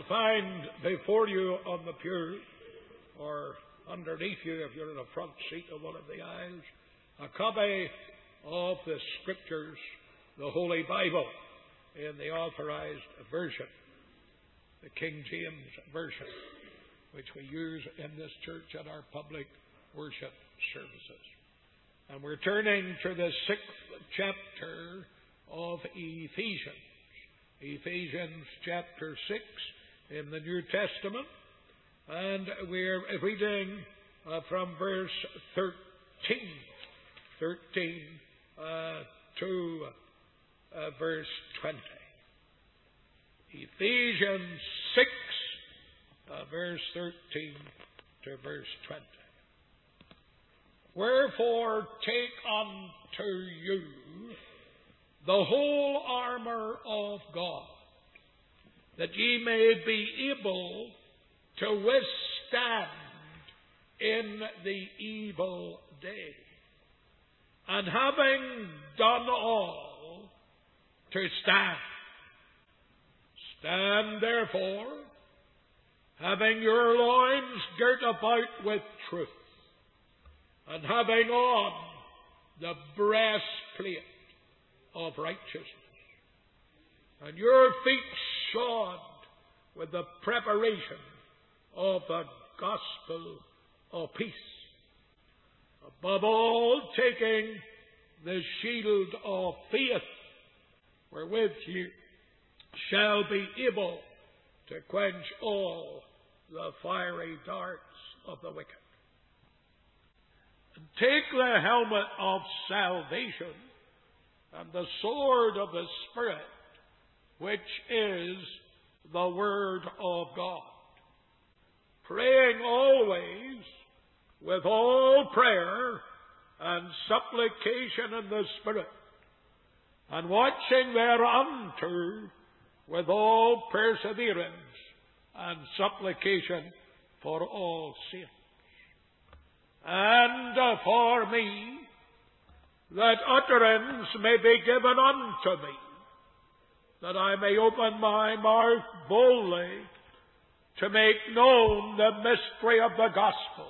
find before you on the pew, or underneath you if you're in the front seat of one of the aisles, a copy of the Scriptures, the Holy Bible, in the Authorized Version, the King James Version, which we use in this church at our public worship services. And we're turning to the 6th chapter of Ephesians. Ephesians chapter 6 in the New Testament. And we're reading from verse 13 to verse 20. Ephesians 6, verse 13 to verse 20. Wherefore take unto you the whole armour of God, that ye may be able to withstand in the evil day. And having done all, to stand. Stand therefore, having your loins girt about with truth, and having on the breastplate of righteousness, and your feet shod with the preparation of the gospel of peace. Above all, taking the shield of faith, wherewith you shall be able to quench all the fiery darts of the wicked. And take the helmet of salvation and the sword of the Spirit, which is the Word of God, praying always with all prayer and supplication in the Spirit, and watching thereunto with all perseverance and supplication for all saints. And for me, that utterance may be given unto me, that I may open my mouth boldly to make known the mystery of the gospel,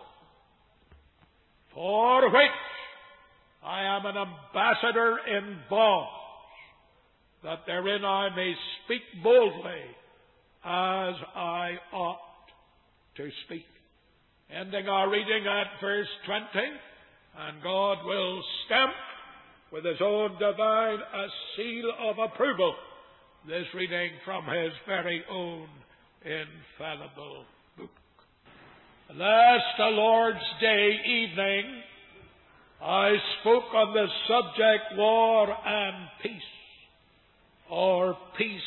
for which I am an ambassador in bonds, that therein I may speak boldly as I ought to speak. Ending our reading at verse 20, and God will stamp with His own divine seal of approval this reading from His very own infallible book. Last Lord's Day evening, I spoke on the subject war and peace, or peace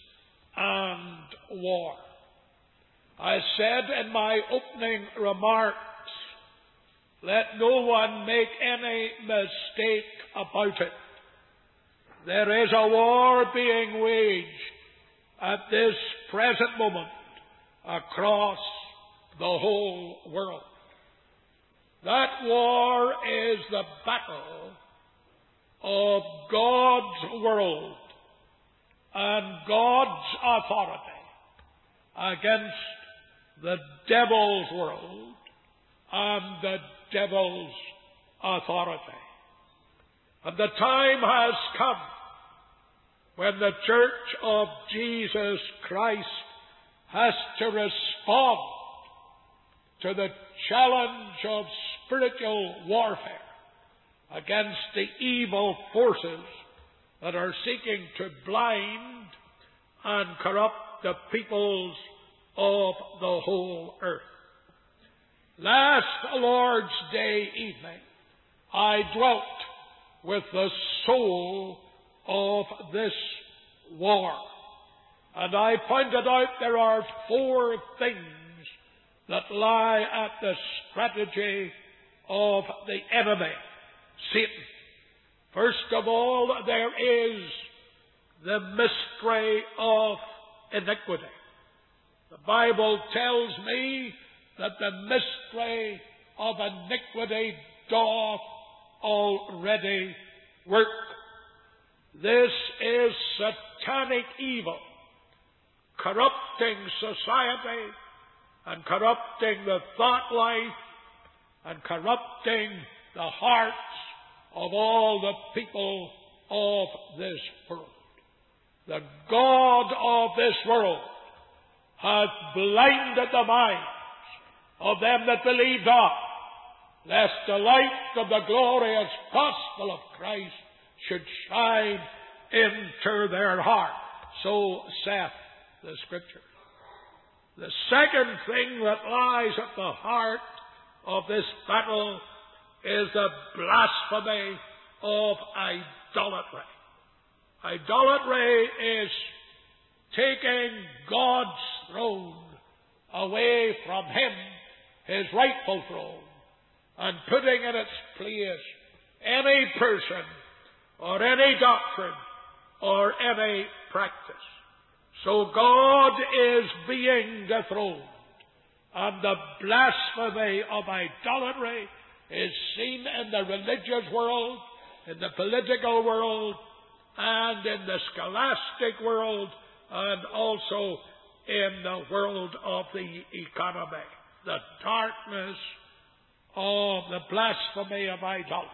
and war. I said in my opening remarks, let no one make any mistake about it. There is a war being waged at this present moment across the whole world. That war is the battle of God's world and God's authority against the devil's world and the devil's authority. And the time has come when the Church of Jesus Christ has to respond to the challenge of spiritual warfare against the evil forces that are seeking to blind and corrupt the peoples of the whole earth. Last Lord's Day evening, I dwelt with the soul of this war, and I pointed out there are 4 things that lie at the strategy of the enemy, Satan. First of all, there is the mystery of iniquity. The Bible tells me that the mystery of iniquity doth already work. This is satanic evil corrupting society and corrupting the thought life and corrupting the hearts of all the people of this world. The God of this world hath blinded the minds of them that believe not, lest the light of the glorious gospel of Christ should shine into their heart. So saith the Scripture. The second thing that lies at the heart of this battle is the blasphemy of idolatry. Idolatry is taking God's throne away from Him, His rightful throne, and putting in its place any person or any doctrine or any practice. So God is being dethroned, and the blasphemy of idolatry is seen in the religious world, in the political world, and in the scholastic world, and also in the world of the economy. The darkness of the blasphemy of idolatry.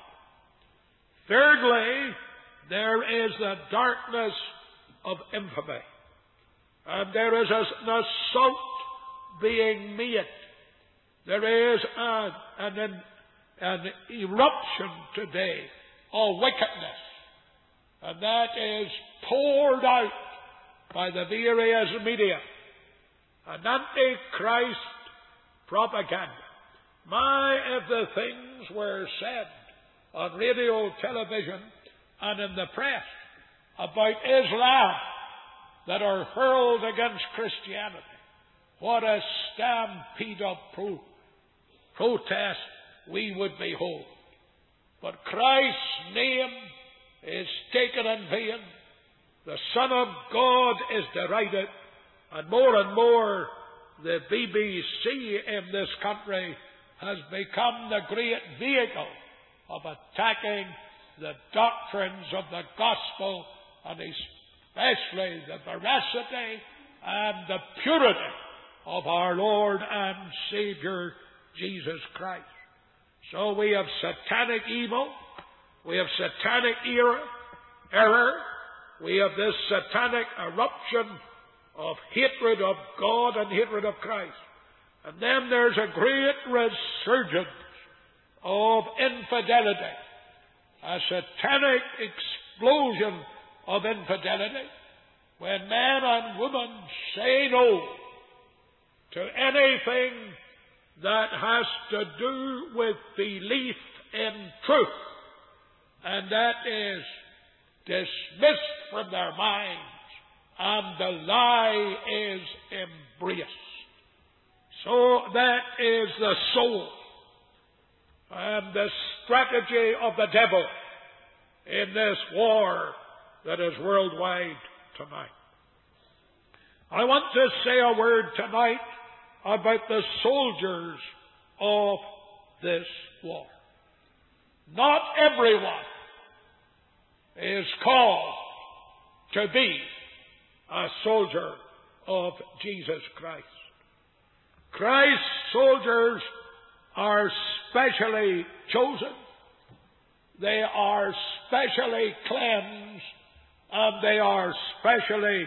Thirdly, there is the darkness of infamy. And there is an assault being made. There is an eruption today of wickedness. And that is poured out by the various media. An antichrist propaganda. If the things were said on radio, television, and in the press about Islam that are hurled against Christianity, what a stampede of protest we would behold. But Christ's name is taken in vain. The Son of God is derided, and more the BBC in this country has become the great vehicle of attacking the doctrines of the gospel, and especially the veracity and the purity of our Lord and Savior Jesus Christ. So we have satanic evil, we have satanic error, we have this satanic eruption of hatred of God and hatred of Christ. And then there's a great resurgence of infidelity, a satanic explosion of infidelity, when man and woman say no to anything that has to do with belief in truth, and that is dismissed from their minds, and the lie is embraced. So that is the soul and the strategy of the devil in this war that is worldwide tonight. I want to say a word tonight about the soldiers of this war. Not everyone is called to be a soldier of Jesus Christ. Christ's soldiers are specially chosen, they are specially cleansed, and they are specially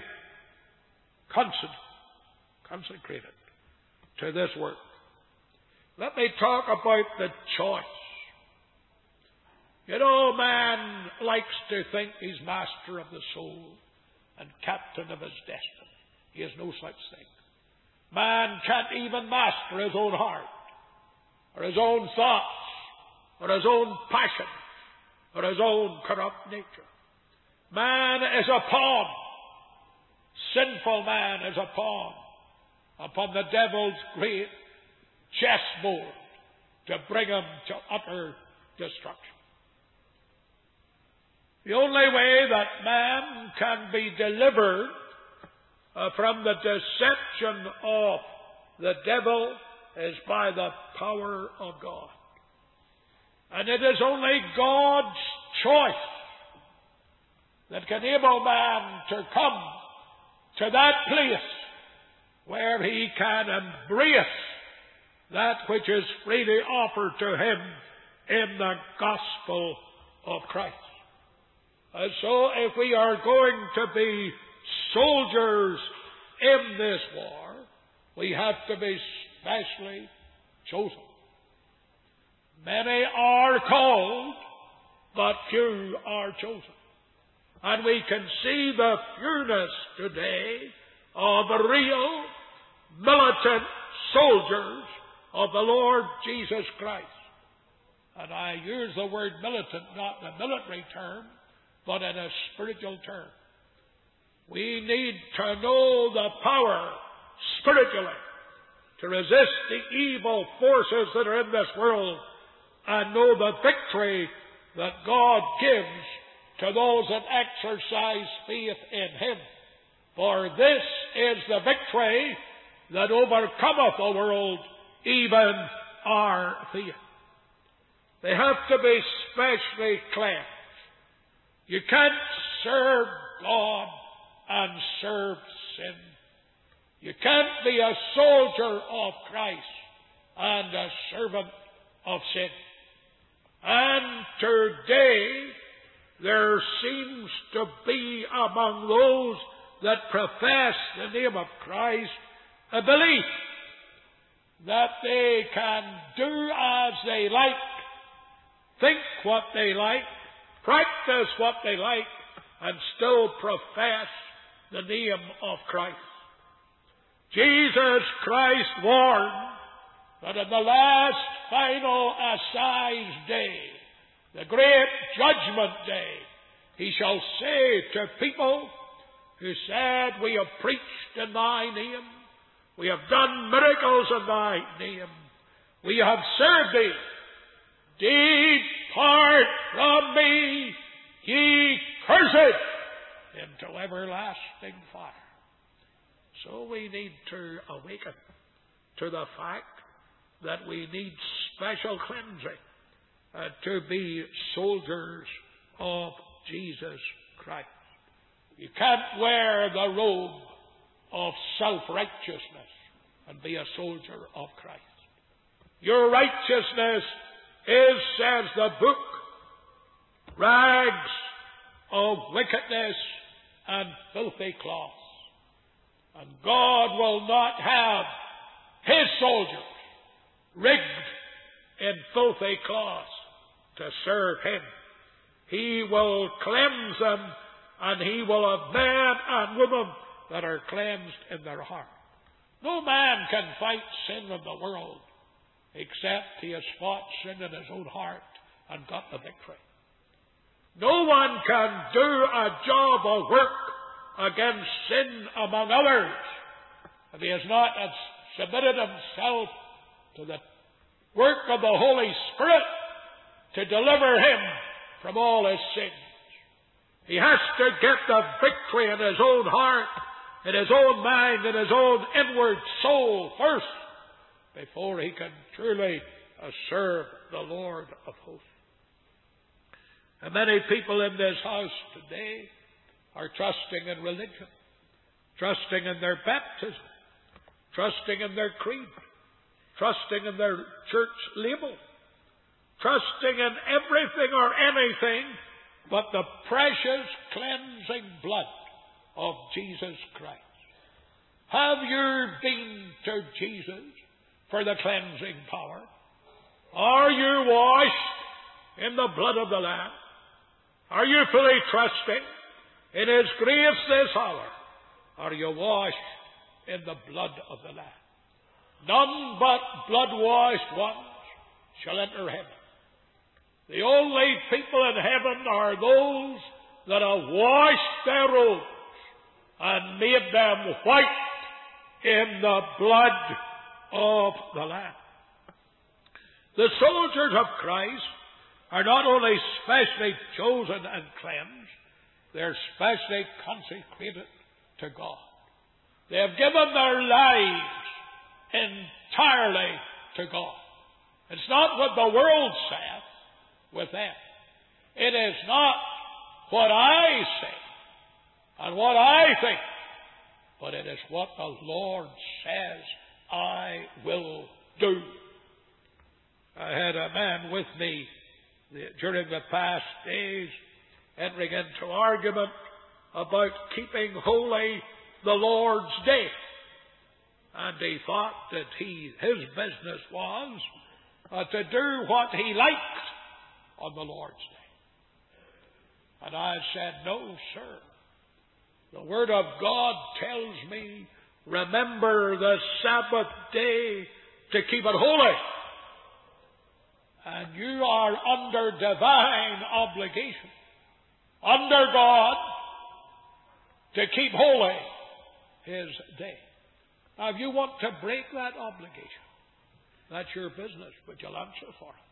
consecrated to this work. Let me talk about the choice. You know, man likes to think he's master of the soul and captain of his destiny. He has no such thing. Man can't even master his own heart, or his own thoughts, or his own passions, or his own corrupt nature. Man is a pawn. Sinful man is a pawn upon the devil's great chessboard to bring him to utter destruction. The only way that man can be delivered from the deception of the devil is by the power of God. And it is only God's choice that can enable man to come to that place where he can embrace that which is freely offered to him in the gospel of Christ. And so if we are going to be soldiers in this war, we have to be specially chosen. Many are called, but few are chosen. And we can see the fewness today of the real militant soldiers of the Lord Jesus Christ. And I use the word militant not in a military term, but in a spiritual term. We need to know the power spiritually to resist the evil forces that are in this world and know the victory that God gives to those that exercise faith in Him. For this is the victory that overcometh the world, even our faith. They have to be specially cleansed. You can't serve God and serve sin. You can't be a soldier of Christ and a servant of sin. And today there seems to be among those that profess the name of Christ a belief that they can do as they like, think what they like, practice what they like, and still profess the name of Christ. Jesus Christ warned that in the last final assize day, the great judgment day, He shall say to people who said, "We have preached in Thy name, we have done miracles in Thy name, we have served Thee, depart from me, ye cursed, into everlasting fire." So we need to awaken to the fact that we need special cleansing to be soldiers of Jesus Christ. You can't wear the robe of self-righteousness and be a soldier of Christ. Your righteousness is, says the book, rags of wickedness and filthy cloths. And God will not have His soldiers rigged in filthy cloths to serve Him. He will cleanse them, and He will have men and women that are cleansed in their heart. No man can fight sin in the world except he has fought sin in his own heart and got the victory. No one can do a job of work against sin among others if he has not submitted himself to the work of the Holy Spirit to deliver him from all his sins. He has to get the victory in his own heart, in his own mind, in his own inward soul first, before he can truly serve the Lord of hosts. And many people in this house today are trusting in religion, trusting in their baptism, trusting in their creed, trusting in their church label, trusting in everything or anything but the precious cleansing blood of Jesus Christ. Have you been to Jesus for the cleansing power? Are you washed in the blood of the Lamb? Are you fully trusting in His grace this hour? Are you washed in the blood of the Lamb? None but blood-washed ones shall enter heaven. The only people in heaven are those that have washed their robes and made them white in the blood of the Lamb. The soldiers of Christ are not only specially chosen and cleansed, they're specially consecrated to God. They have given their lives entirely to God. It's not what the world saith with them. It is not what I say and what I think, but it is what the Lord says I will do. I had a man with me during the past days entering into argument about keeping holy the Lord's Day. And he thought that his business was to do what he liked on the Lord's Day. And I said, no, sir. The Word of God tells me, remember the Sabbath day to keep it holy. And you are under divine obligation, under God, to keep holy His day. Now, if you want to break that obligation, that's your business, but you'll answer for it.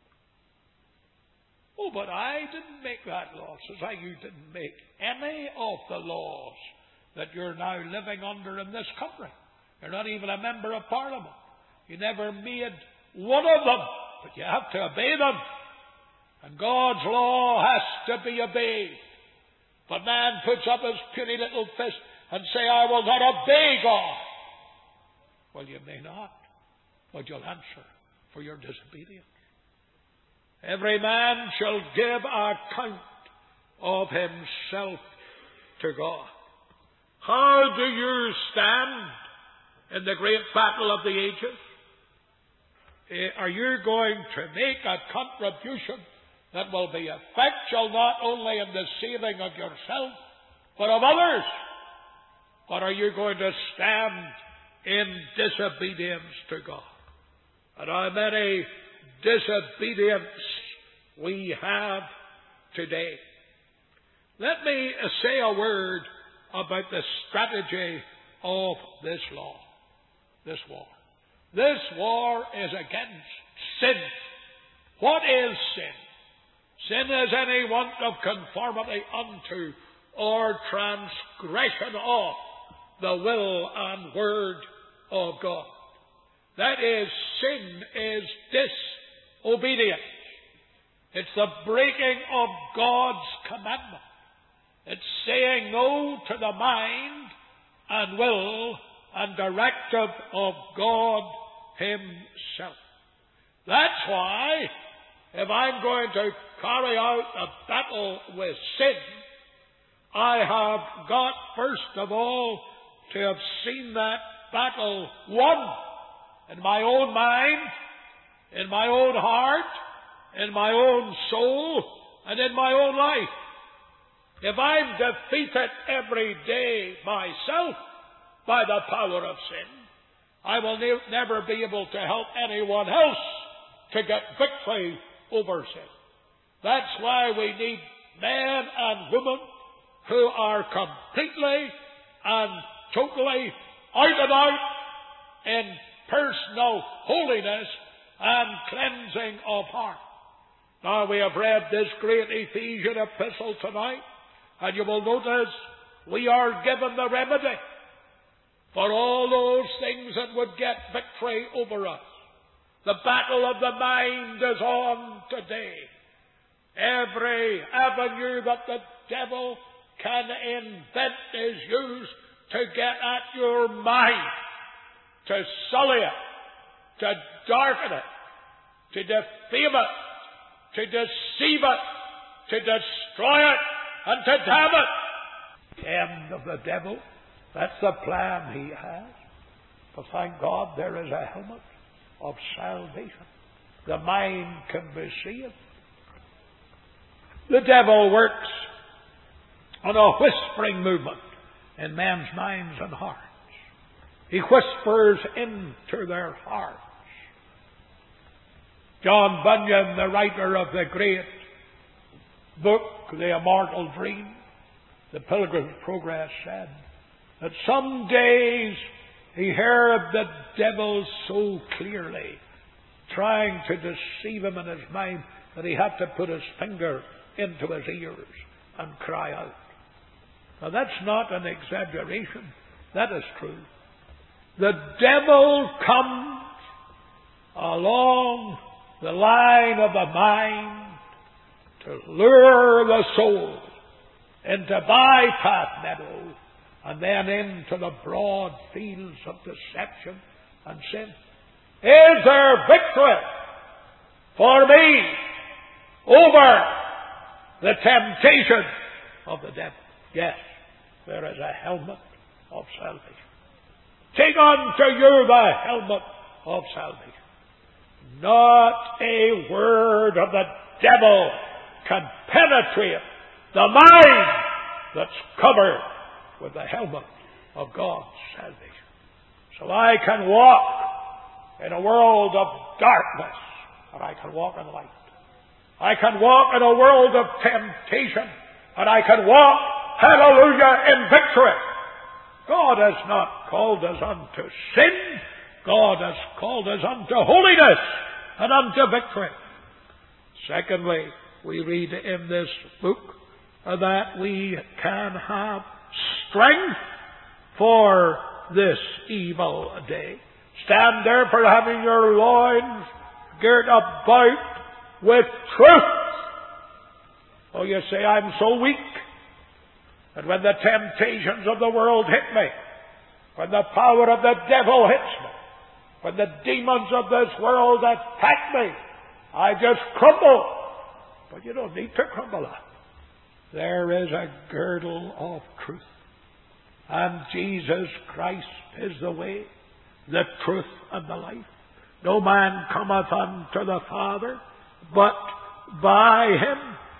Oh, but I didn't make that law. Says I, you didn't make any of the laws that you're now living under in this country. You're not even a member of Parliament. You never made one of them, but you have to obey them. And God's law has to be obeyed. But man puts up his puny little fist and say, I will not obey God. Well, you may not, but you'll answer for your disobedience. Every man shall give account of himself to God. How do you stand in the great battle of the ages? Are you going to make a contribution that will be effectual not only in the saving of yourself, but of others? Or are you going to stand in disobedience to God? And how many disobedience we have today. Let me say a word about the strategy of this war. This war is against sin. What is sin? Sin is any want of conformity unto or transgression of the will and word of God. That is, sin is disobedience. It's the breaking of God's commandment. It's saying no to the mind and will and directive of God Himself. That's why, if I'm going to carry out a battle with sin, I have got, first of all, to have seen that battle won in my own mind, in my own heart, in my own soul, and in my own life. If I'm defeated every day myself by the power of sin, I will never be able to help anyone else to get victory over sin. That's why we need men and women who are completely and totally out and out in personal holiness and cleansing of heart. Now, we have read this great Ephesian epistle tonight, and you will notice we are given the remedy for all those things that would get victory over us. The battle of the mind is on today. Every avenue that the devil can invent is used to get at your mind, to sully it, to darken it, to defame it, to deceive it, to destroy it, and to damn it. The end of the devil, that's the plan he has. But thank God there is a helmet of salvation. The mind can be saved. The devil works on a whispering movement in men's minds and hearts. He whispers into their hearts. John Bunyan, the writer of the great book, The Immortal Dream, The Pilgrim's Progress, said that some days he heard the devil so clearly trying to deceive him in his mind that he had to put his finger into his ears and cry out. Now that's not an exaggeration. That is true. The devil comes along the line of the mind to lure the soul into bypath meadows and then into the broad fields of deception and sin? Is there victory for me over the temptation of the devil? Yes, there is a helmet of salvation. Take unto you the helmet of salvation. Not a word of the devil can penetrate the mind that's covered with the helmet of God's salvation. So I can walk in a world of darkness, and I can walk in light. I can walk in a world of temptation, and I can walk, hallelujah, in victory. God has not called us unto sin. God has called us unto holiness and unto victory. Secondly, we read in this book that we can have strength for this evil day. Stand therefore, having your loins girt about with truth. Oh, you say, I'm so weak. And when the temptations of the world hit me, when the power of the devil hits me, when the demons of this world attack me, I just crumble. But you don't need to crumble. There is a girdle of truth. And Jesus Christ is the way, the truth, and the life. No man cometh unto the Father but by Him.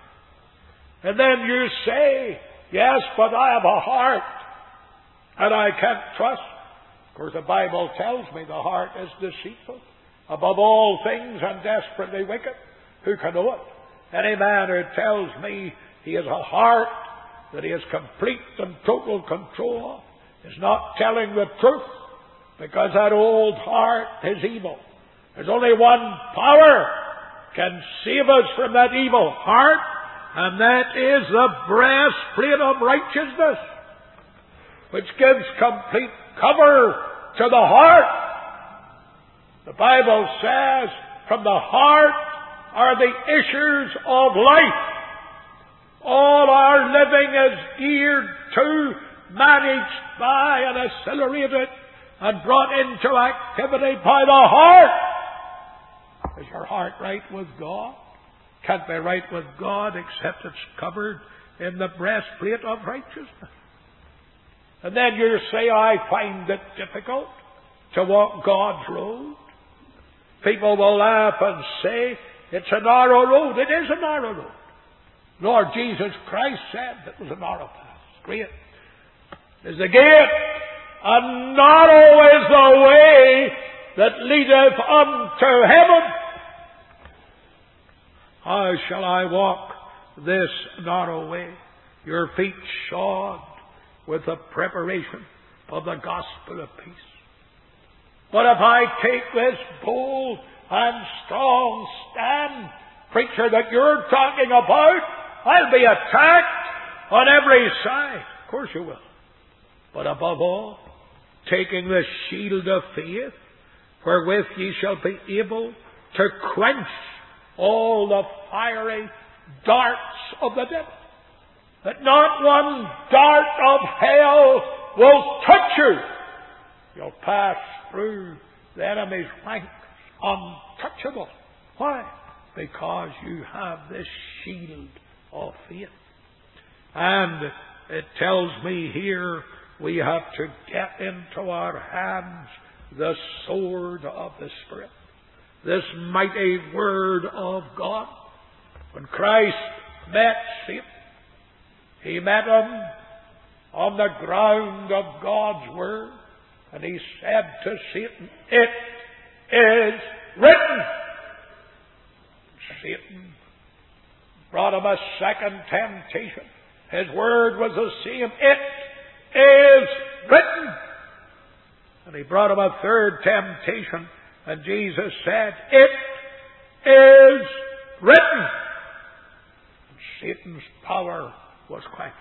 And then you say, yes, but I have a heart and I can't trust. Of course, the Bible tells me the heart is deceitful above all things and desperately wicked. Who can know it? Any man who tells me he has a heart that he has complete and total control of is not telling the truth, because that old heart is evil. There's only one power can save us from that evil heart, and that is the breastplate of righteousness, which gives complete cover to the heart. The Bible says, from the heart are the issues of life. All our living is geared to, managed by, and accelerated and brought into activity by the heart. Is your heart right with God? Can't be right with God except it's covered in the breastplate of righteousness. And then you say, I find it difficult to walk God's road. People will laugh and say, it's a narrow road. It is a narrow road. Lord Jesus Christ said it was a narrow path. Great is the gate, and narrow is the way that leadeth unto heaven. How shall I walk this narrow way? Your feet shod with the preparation of the gospel of peace. But if I take this bold and strong stand, preacher, that you're talking about, I'll be attacked on every side. Of course you will. But above all, taking the shield of faith, wherewith ye shall be able to quench all the fiery darts of the devil. That not one dart of hell will touch you. You'll pass through the enemy's ranks untouchable. Why? Because you have this shield of faith. And it tells me here we have to get into our hands the sword of the Spirit. This mighty Word of God. When Christ met Satan, He met him on the ground of God's Word, and He said to Satan, it is written. Satan brought him a second temptation. His word was the same. It is written. And he brought him a third temptation, and Jesus said, it is written. And Satan's power was quenched.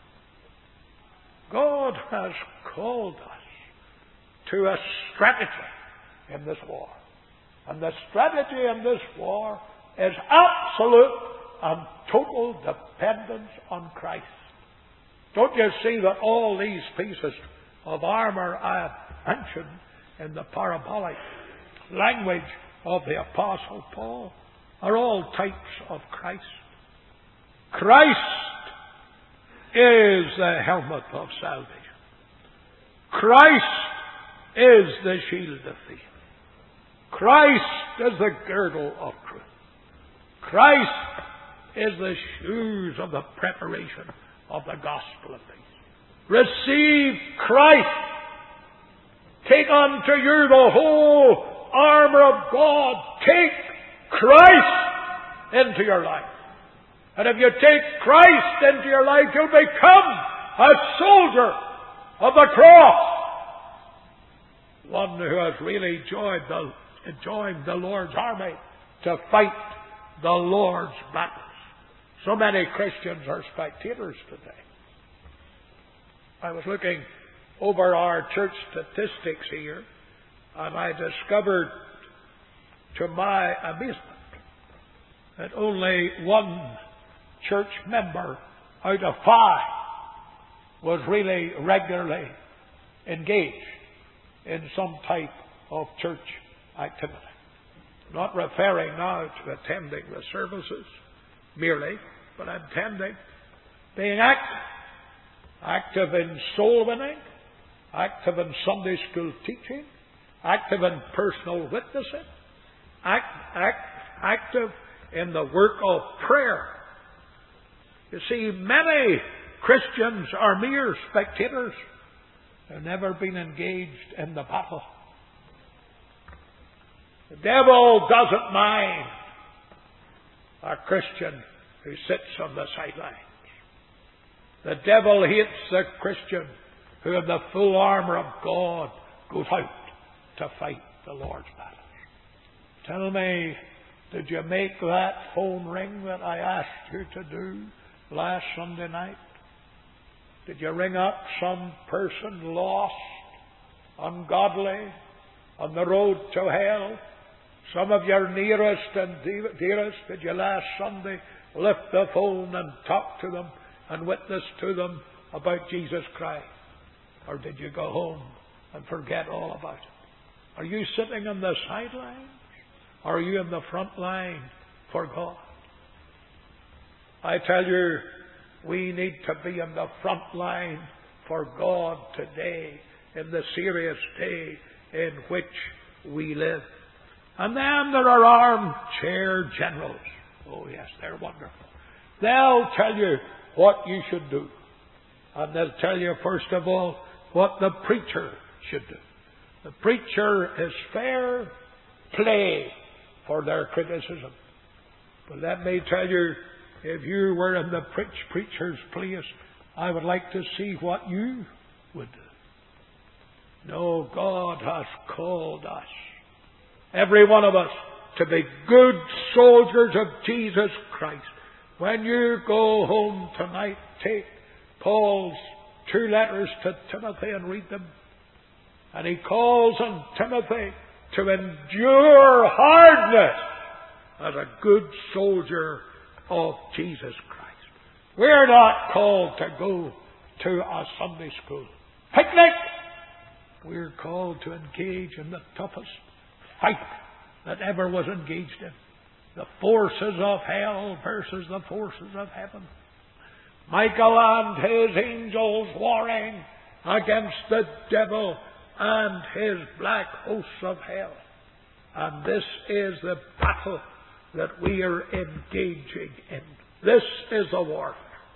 God has called us to a strategy in this war. And the strategy in this war is absolute and total dependence on Christ. Don't you see that all these pieces of armor I have mentioned in the parabolic language of the Apostle Paul are all types of Christ? Christ is the helmet of salvation. Christ is the shield of faith. Christ is the girdle of truth. Christ is the shoes of the preparation of the gospel of peace. Receive Christ. Take unto you the whole armor of God. Take Christ into your life. And if you take Christ into your life, you'll become a soldier of the cross. One who has really joined the Lord's army to fight the Lord's battles. So many Christians are spectators today. I was looking over our church statistics here, and I discovered, to my amazement, that only one church member out of 5 was really regularly engaged in some type of church activity. Not referring now to attending the services merely, but attending, being active in soul winning, active in Sunday school teaching, active in personal witnessing, active in the work of prayer. You see, many Christians are mere spectators. They've never been engaged in the battle. The devil doesn't mind a Christian who sits on the sidelines. The devil hates the Christian who in the full armor of God goes out to fight the Lord's battles. Tell me, did you make that phone ring that I asked you to do last Sunday night? Did you ring up some person lost, ungodly, on the road to hell? Some of your nearest and dearest, did you last Sunday lift the phone and talk to them and witness to them about Jesus Christ? Or did you go home and forget all about it? Are you sitting on the sidelines? Or are you in the front line for God? I tell you, we need to be in the front line for God today, in the serious day in which we live. And then there are armchair generals. Oh yes, they're wonderful. They'll tell you what you should do. And they'll tell you, first of all, what the preacher should do. The preacher is fair play for their criticism. But let me tell you, if you were in the preacher's place, I would like to see what you would do. No, God has called us, every one of us, to be good soldiers of Jesus Christ. When you go home tonight, take Paul's 2 letters to Timothy and read them. And he calls on Timothy to endure hardness as a good soldier of Jesus Christ. We're not called to go to a Sunday school picnic. We're called to engage in the toughest fight that ever was engaged in. The forces of hell versus the forces of heaven. Michael and his angels warring against the devil and his black hosts of hell. And this is the battle that we are engaging in. This is the warfare.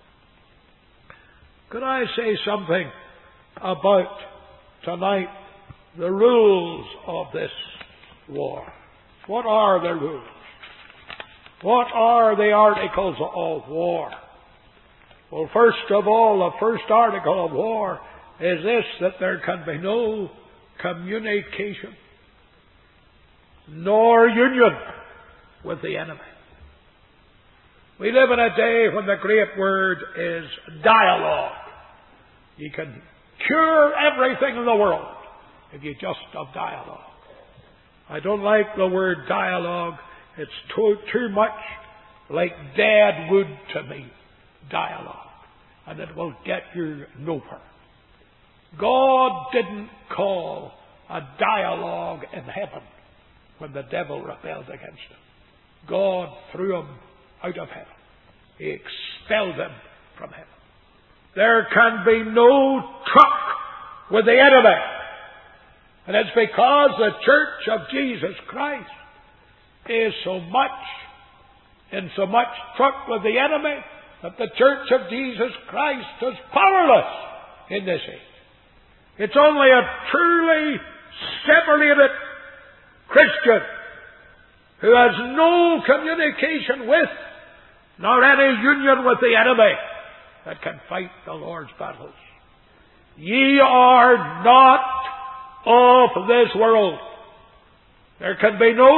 Could I say something about tonight the rules of this war? What are the rules? What are the articles of war? Well, first of all, the first article of war is this, that there can be no communication nor union with the enemy. We live in a day when the great word is dialogue. You can cure everything in the world if you just have dialogue. I don't like the word dialogue. It's too much like dead wood to me. Dialogue. and it will get you nowhere. God didn't call a dialogue in heaven when the devil rebelled against him. God threw him out of heaven. He expelled him from heaven. There can be no truck with the enemy. And it's because the Church of Jesus Christ is in so much truck with the enemy that the Church of Jesus Christ is powerless in this age. It's only a truly separated Christian who has no communication with, nor any union with the enemy, that can fight the Lord's battles. Ye are not of this world. There can be no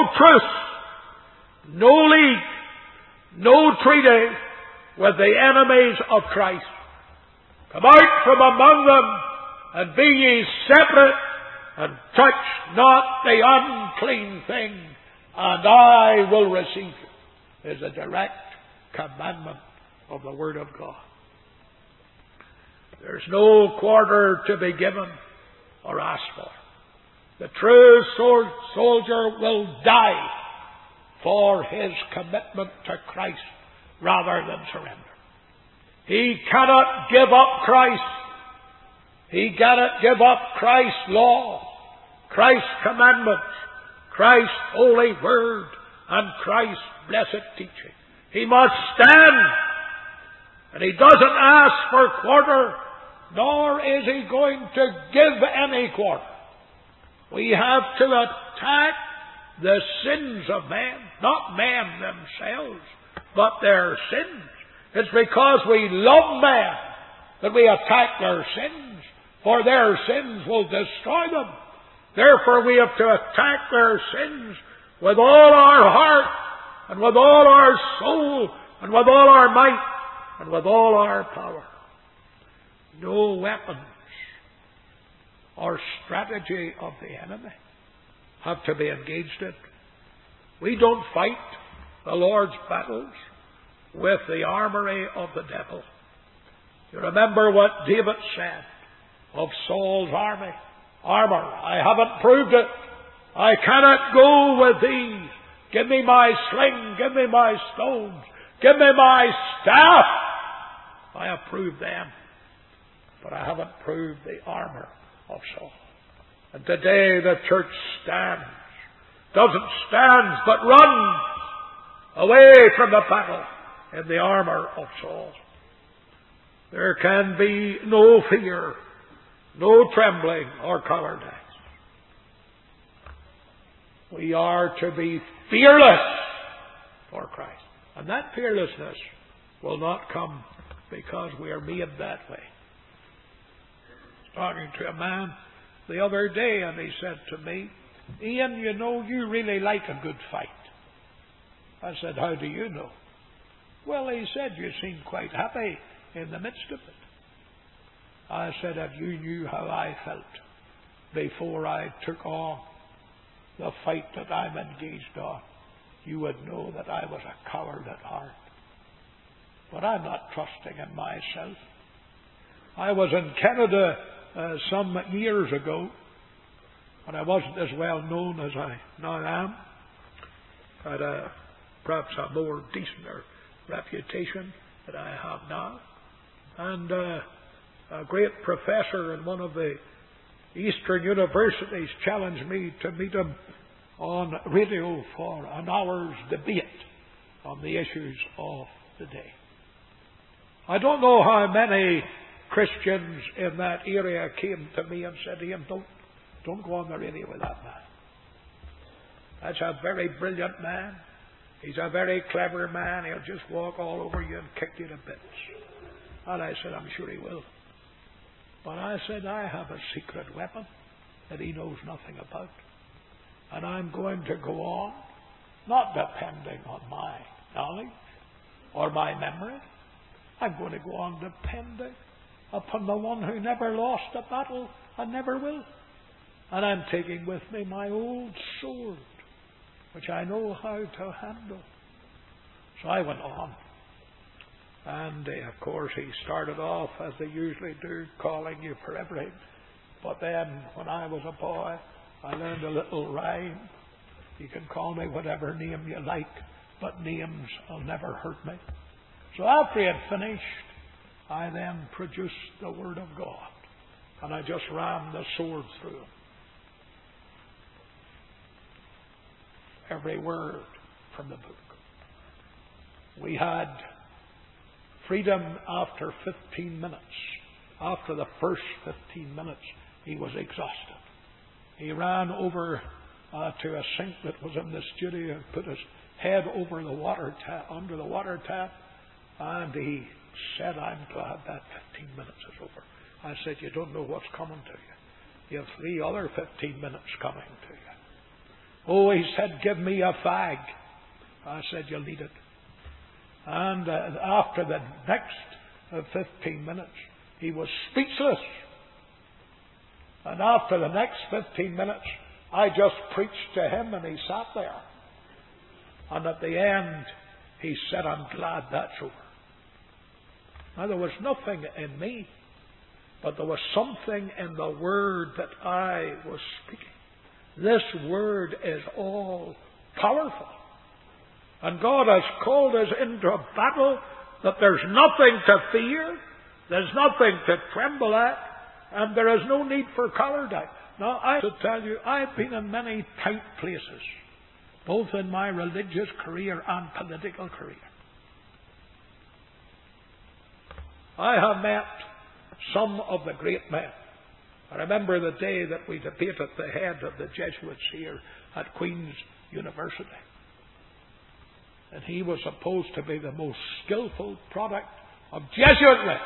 truce, no league, no treaty with the enemies of Christ. Come out from among them, and be ye separate, and touch not the unclean thing, and I will receive you, is a direct commandment of the Word of God. There's no quarter to be given or asked for. The true soldier will die for his commitment to Christ rather than surrender. He cannot give up Christ. He cannot give up Christ's law, Christ's commandments, Christ's holy word, and Christ's blessed teaching. He must stand. And he doesn't ask for quarter, nor is he going to give any quarter. We have to attack the sins of men, not men themselves, but their sins. It's because we love men that we attack their sins, for their sins will destroy them. Therefore we have to attack their sins with all our heart, and with all our soul, and with all our might, and with all our power. No weapons or strategy of the enemy have to be engaged in. We don't fight the Lord's battles with the armory of the devil. You remember what David said of Saul's armor. I haven't proved it. I cannot go with these. Give me my sling. Give me my stones. Give me my staff. I have proved them. But I haven't proved the armor of Saul. And today the church stands. Doesn't stand, but runs away from the battle in the armor of Saul. There can be no fear, no trembling or cowardice. We are to be fearless for Christ. And that fearlessness will not come because we are made that way. Talking to a man the other day, and he said to me, Ian, you know, you really like a good fight. I said, how do you know? Well, he said, you seem quite happy in the midst of it. I said, if you knew how I felt before I took on the fight that I'm engaged on, you would know that I was a coward at heart. But I'm not trusting in myself. I was in Canada some years ago, when I wasn't as well known as I now am. Had perhaps a more decent reputation that I have now. And a great professor in one of the Eastern universities challenged me to meet him on radio for an hour's debate on the issues of the day. I don't know how many Christians in that area came to me and said, Ian, don't go on the radio with that man. That's a very brilliant man. He's a very clever man. He'll just walk all over you and kick you to bits. And I said, I'm sure he will. But I said, I have a secret weapon that he knows nothing about. And I'm going to go on, not depending on my knowledge or my memory. I'm going to go on depending upon the one who never lost a battle and never will. And I'm taking with me my old sword, which I know how to handle. So I went on. And of course he started off, as they usually do, calling you for everything. But then, when I was a boy, I learned a little rhyme. You can call me whatever name you like, but names will never hurt me. So after he had finished, I then produced the Word of God. And I just ran the sword through him. Every word from the book. We had freedom after 15 minutes. After the first 15 minutes, he was exhausted. He ran over to a sink that was in the studio and put his head over the water tap, under the water tap, and he said, "I'm glad that 15 minutes is over." I said, "You don't know what's coming to you. You have 3 other 15 minutes coming to you." "Oh," he said, "give me a fag." I said, "You'll need it." And after the next 15 minutes, he was speechless. And after the next 15 minutes, I just preached to him and he sat there. And at the end, he said, "I'm glad that's over." Now, there was nothing in me, but there was something in the word that I was speaking. This word is all powerful. And God has called us into a battle that there's nothing to fear, there's nothing to tremble at, and there is no need for cowardice. Now, I have to tell you, I've been in many tight places, both in my religious career and political career. I have met some of the great men. I remember the day that we debated the head of the Jesuits here at Queen's University. And he was supposed to be the most skillful product of Jesuitry.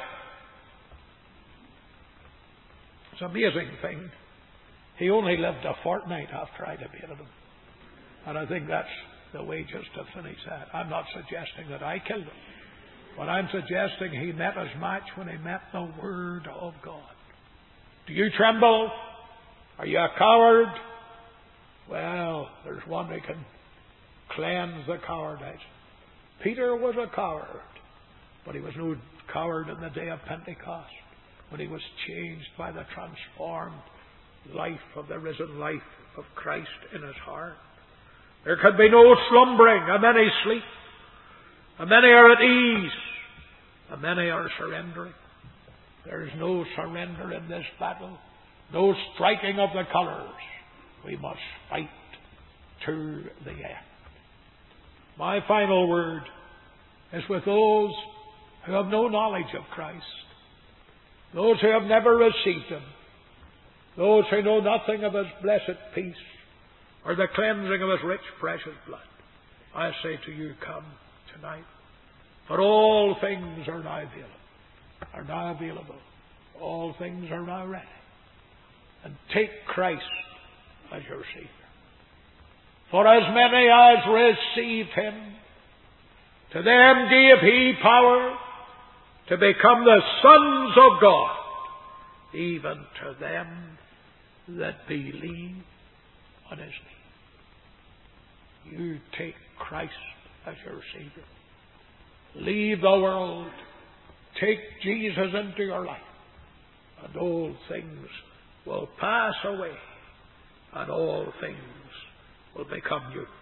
It's an amazing thing. He only lived a fortnight after I debated him. And I think that's the way just to finish that. I'm not suggesting that I killed him. But I'm suggesting he met his match when he met the Word of God. Do you tremble? Are you a coward? Well, there's one who can cleanse the cowardice. Peter was a coward, but he was no coward in the day of Pentecost, when he was changed by the transformed life of the risen life of Christ in his heart. There could be no slumbering, and many sleep, and many are at ease, and many are surrendering. There is no surrender in this battle, no striking of the colours. We must fight to the end. My final word is with those who have no knowledge of Christ, those who have never received Him, those who know nothing of His blessed peace or the cleansing of His rich, precious blood. I say to you, come tonight. For all things are now available. All things are now ready. And take Christ as your Savior. For as many as received Him, to them gave He power to become the sons of God, even to them that believe on His name. You take Christ as your Savior. Leave the world. Take Jesus into your life. And all things will pass away. And all things will become new.